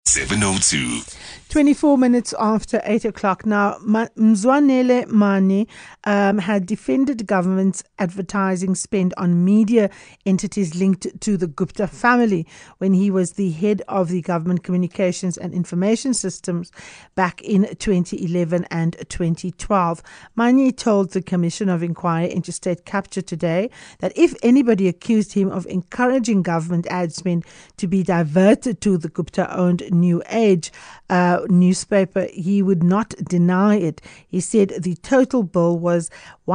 702. 24 minutes after 8 o'clock. Now, Mzwanele Mane had defended government's advertising spend on media entities linked to the Gupta family when he was the head of the Government Communications and Information Systems back in 2011 and 2012. Mane told the Commission of Inquiry into State Capture today that if anybody accused him of encouraging government ad spend to be diverted to the Gupta-owned New Age newspaper, he would not deny it. He said the total bill was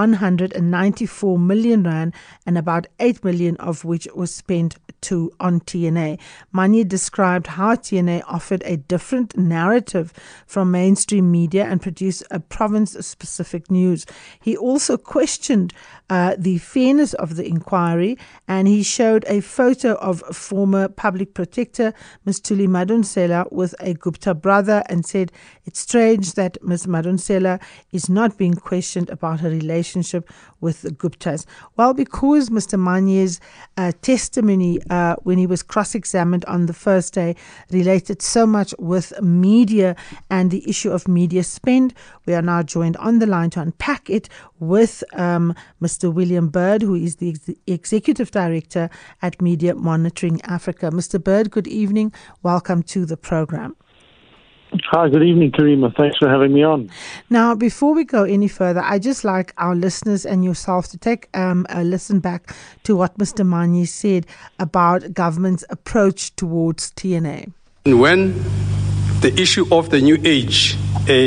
194 million rand and about 8 million of which was spent on TNA. Mane described how TNA offered a different narrative from mainstream media and produced a province-specific news. He also questioned the fairness of the inquiry, and he showed a photo of former public protector Ms. Thuli Madonsela with a Gupta brother and said it's strange that Ms. Madonsela is not being questioned about her relationship with the Guptas. Well, because Mr. Mane's testimony when he was cross-examined on the first day related so much with media and the issue of media spend, we are now joined on the line to unpack it with Mr. William Bird, who is the Executive Director at Media Monitoring Africa. Mr. Bird, good evening. Welcome to the program. Hi, good evening, Karima. Thanks for having me on. Now, before we go any further, I'd just like our listeners and yourself to take a listen back to what Mr. Mane said about government's approach towards TNA. When the issue of the New Age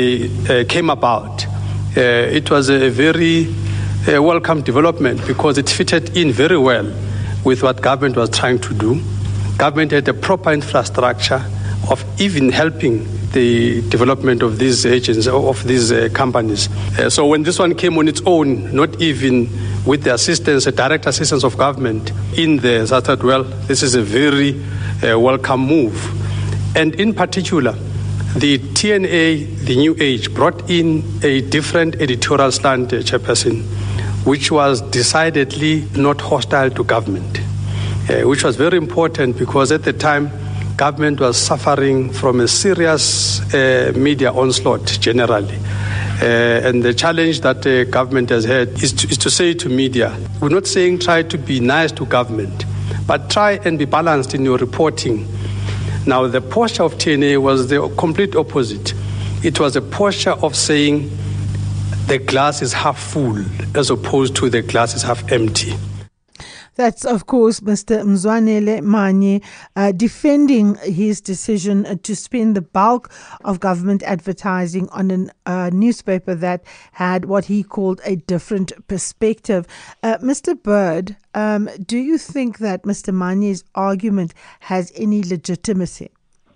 came about, it was a very welcome development because it fitted in very well with what government was trying to do. Government had a proper infrastructure of even helping the development of these agents, of these companies. So when this one came on its own, not even with the assistance, direct assistance of government in there, so I thought, well, this is a very welcome move. And in particular, the TNA, the New Age, brought in a different editorial slant, Chairperson, which was decidedly not hostile to government, which was very important because at the time, government was suffering from a serious media onslaught generally. And the challenge that the government has had is to say to media, we're not saying try to be nice to government, but try and be balanced in your reporting. Now, the posture of TNA was the complete opposite. It was a posture of saying the glass is half full as opposed to the glass is half empty. That's, of course, Mr. Mzwanele Mane defending his decision to spend the bulk of government advertising on a newspaper that had what he called a different perspective. Mr. Bird, do you think that Mr. Mane's argument has any legitimacy?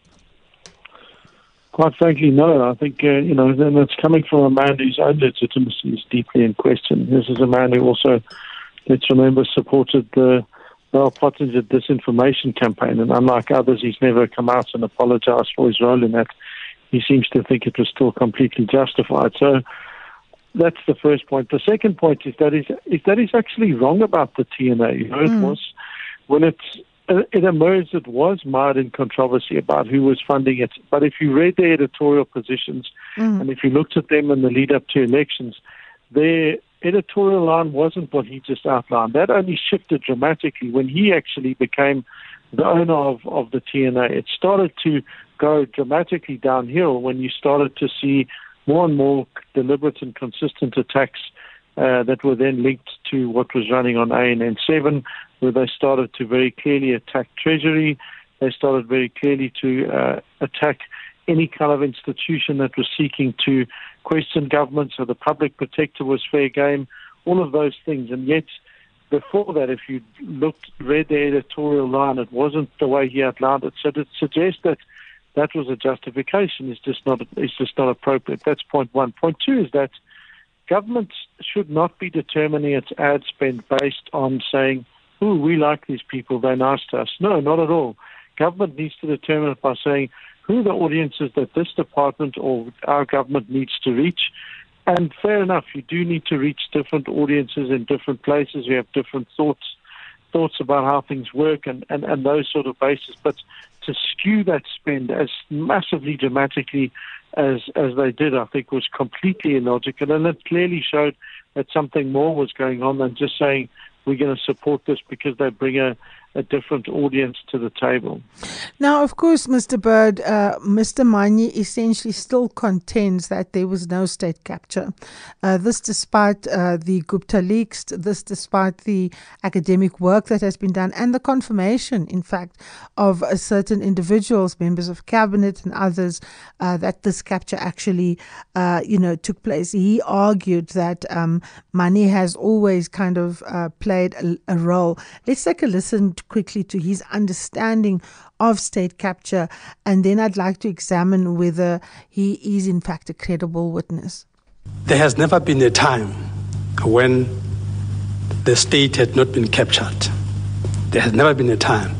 Quite frankly, no. I think, then it's coming from a man whose own legitimacy is deeply in question. This is a man who also, let's remember, supported the Val Pottinger disinformation campaign. And unlike others, he's never come out and apologized for his role in that. He seems to think it was still completely justified. So that's the first point. The second point is that he's actually wrong about the TNA. It was, when it emerged, it was mired in controversy about who was funding it. But if you read their editorial positions and if you looked at them in the lead up to elections, their editorial line wasn't what he just outlined. That only shifted dramatically when he actually became the owner of the TNA. It started to go dramatically downhill when you started to see more and more deliberate and consistent attacks that were then linked to what was running on ANN7, where they started to very clearly attack Treasury. They started very clearly to attack any kind of institution that was seeking to question government. So the public protector was fair game, all of those things. And yet, before that, if you read the editorial line, it wasn't the way he outlined it. So to suggest that that was a justification is just not appropriate. That's point one. Point two is that government should not be determining its ad spend based on saying, "Ooh, we like these people, they're nice to us." No, not at all. Government needs to determine it by saying who are the audiences that this department or our government needs to reach. And fair enough, you do need to reach different audiences in different places. You have different thoughts about how things work and those sort of bases. But to skew that spend as massively dramatically as they did, I think was completely illogical, and it clearly showed that something more was going on than just saying we're going to support this because they bring a different audience to the table. Now, of course, Mr. Bird, Mr. Manyi essentially still contends that there was no state capture. This despite the Gupta leaks, this despite the academic work that has been done and the confirmation, in fact, of certain individuals, members of cabinet and others, that this capture actually, took place. He argued that money has always kind of played a role. Let's take a listen quickly to his understanding of state capture, and then I'd like to examine whether he is in fact a credible witness. There has never been a time when the state had not been captured. There has never been a time.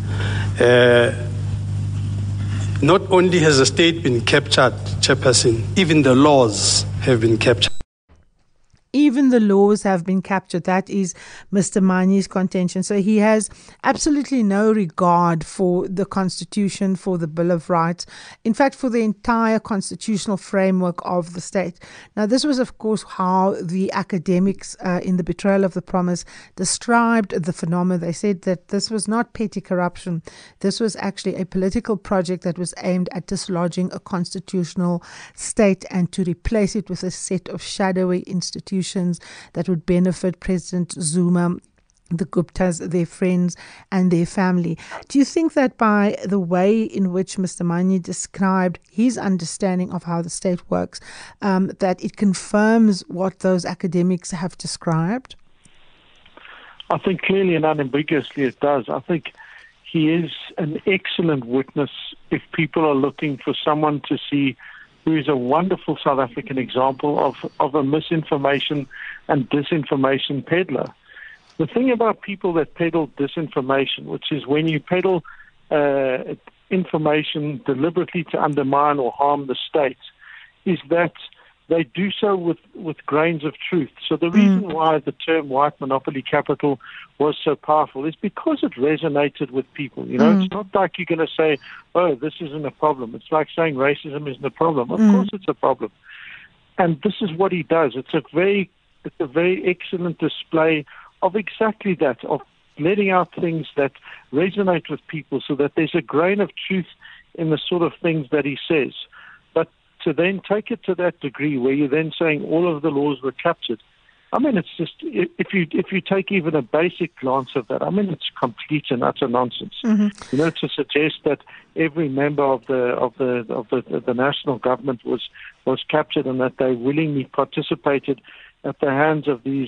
Not only has the state been captured, Chairperson, even the laws have been captured. Even the laws have been captured. That is Mr. Manyi's contention. So he has absolutely no regard for the Constitution, for the Bill of Rights, in fact, for the entire constitutional framework of the state. Now, this was, of course, how the academics in the Betrayal of the Promise described the phenomenon. They said that this was not petty corruption. This was actually a political project that was aimed at dislodging a constitutional state and to replace it with a set of shadowy institutions that would benefit President Zuma, the Guptas, their friends and their family. Do you think that by the way in which Mr. Manyi described his understanding of how the state works, that it confirms what those academics have described? I think clearly and unambiguously it does. I think he is an excellent witness if people are looking for someone to see who is a wonderful South African example of a misinformation and disinformation peddler. The thing about people that peddle disinformation, which is when you peddle information deliberately to undermine or harm the state, is that they do so with grains of truth. So the reason why the term white monopoly capital was so powerful is because it resonated with people. It's not like you're going to say, oh, this isn't a problem. It's like saying racism isn't a problem. Of course it's a problem. And this is what he does. It's a very excellent display of exactly that, of letting out things that resonate with people so that there's a grain of truth in the sort of things that he says. But to then take it to that degree where you're then saying all of the laws were captured, I mean, it's just, if you take even a basic glance of that, I mean, it's complete and utter nonsense. To suggest that every member of the national government was captured and that they willingly participated at the hands of these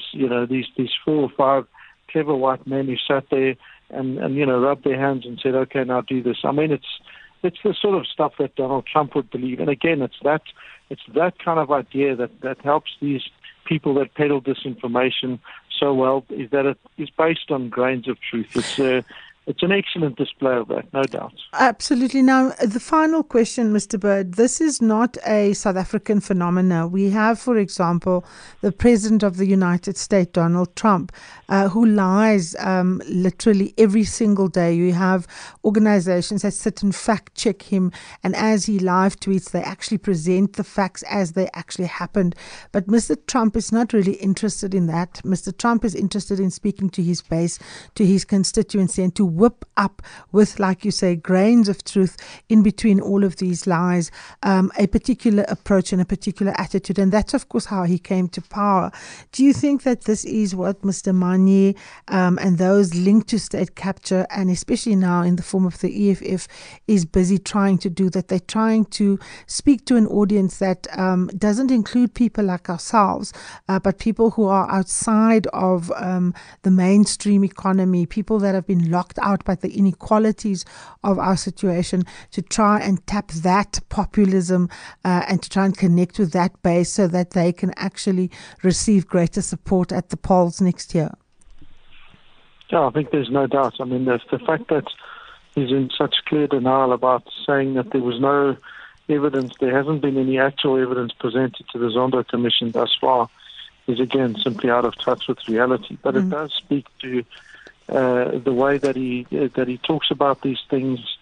4 or 5 clever white men who sat there and rubbed their hands and said, okay, now do this. I mean, it's the sort of stuff that Donald Trump would believe. And again, it's that kind of idea that helps these people that peddle disinformation so well, is that it is based on grains of truth. It's an excellent display of that, no doubt. Absolutely. Now, the final question, Mr. Bird, this is not a South African phenomena. We have, for example, the President of the United States, Donald Trump, who lies literally every single day. You have organizations that sit and fact check him, and as he live tweets, they actually present the facts as they actually happened. But Mr. Trump is not really interested in that. Mr. Trump is interested in speaking to his base, to his constituency, and to whip up with, like you say, grains of truth in between all of these lies, a particular approach and a particular attitude. And that's, of course, how he came to power. Do you think that this is what Mr. Manyi and those linked to state capture, and especially now in the form of the EFF, is busy trying to do, that they're trying to speak to an audience that doesn't include people like ourselves, but people who are outside of the mainstream economy, people that have been locked out by the inequalities of our situation, to try and tap that populism and to try and connect with that base so that they can actually receive greater support at the polls next year? Yeah, I think there's no doubt. I mean, the fact that he's in such clear denial about saying that there was no evidence, there hasn't been any actual evidence presented to the Zondo Commission thus far, is again simply out of touch with reality. But it does speak to the way that he talks about these things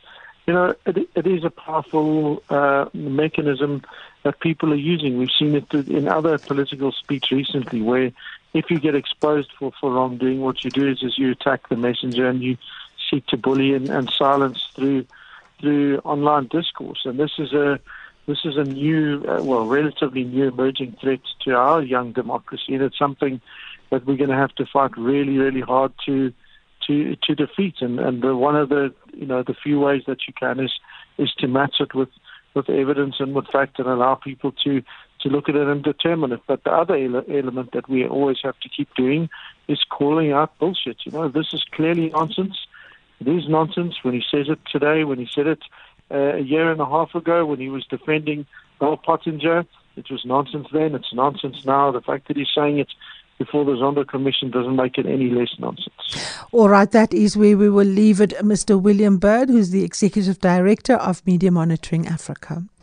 It is a powerful mechanism that people are using. We've seen it in other political speech recently, where if you get exposed for wrongdoing, what you do is you attack the messenger and you seek to bully and silence through online discourse. And this is a new, relatively new emerging threat to our young democracy, and it's something that we're going to have to fight really, really hard to defeat. And one of the few ways that you can is to match it with evidence and with fact, and allow people to look at it and determine it. But the other element that we always have to keep doing is calling out bullshit. This is clearly nonsense. It is nonsense when he says it today, when he said it a year and a half ago, when he was defending Noel Pottinger. It was nonsense then, it's nonsense now. The fact that he's saying it before the Zondo Commission doesn't make it any less nonsense. All right, that is where we will leave it. Mr. William Bird, who's the Executive Director of Media Monitoring Africa.